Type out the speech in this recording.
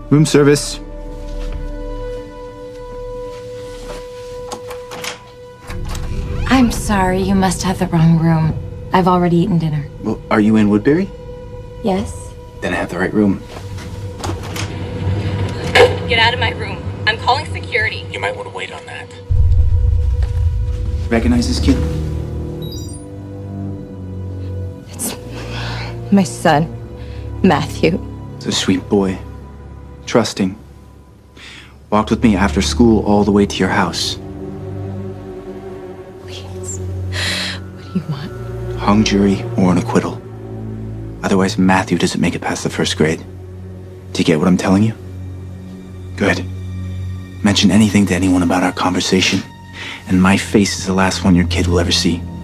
Room service. I'm sorry, you must have the wrong room. I've already eaten dinner. Well, are you in Woodbury? Yes? Then I have the right room. Get out of my room. I'm calling security. You might want to wait on that. Recognize this kid? It's my son, Matthew. He's a sweet boy. Trusting. Walked with me after school all the way to your house. Please. What do you want? Hung jury or an acquittal. Otherwise, Matthew doesn't make it past the first grade. Do you get what I'm telling you? Good. Mention anything to anyone about our conversation, and my face is the last one your kid will ever see.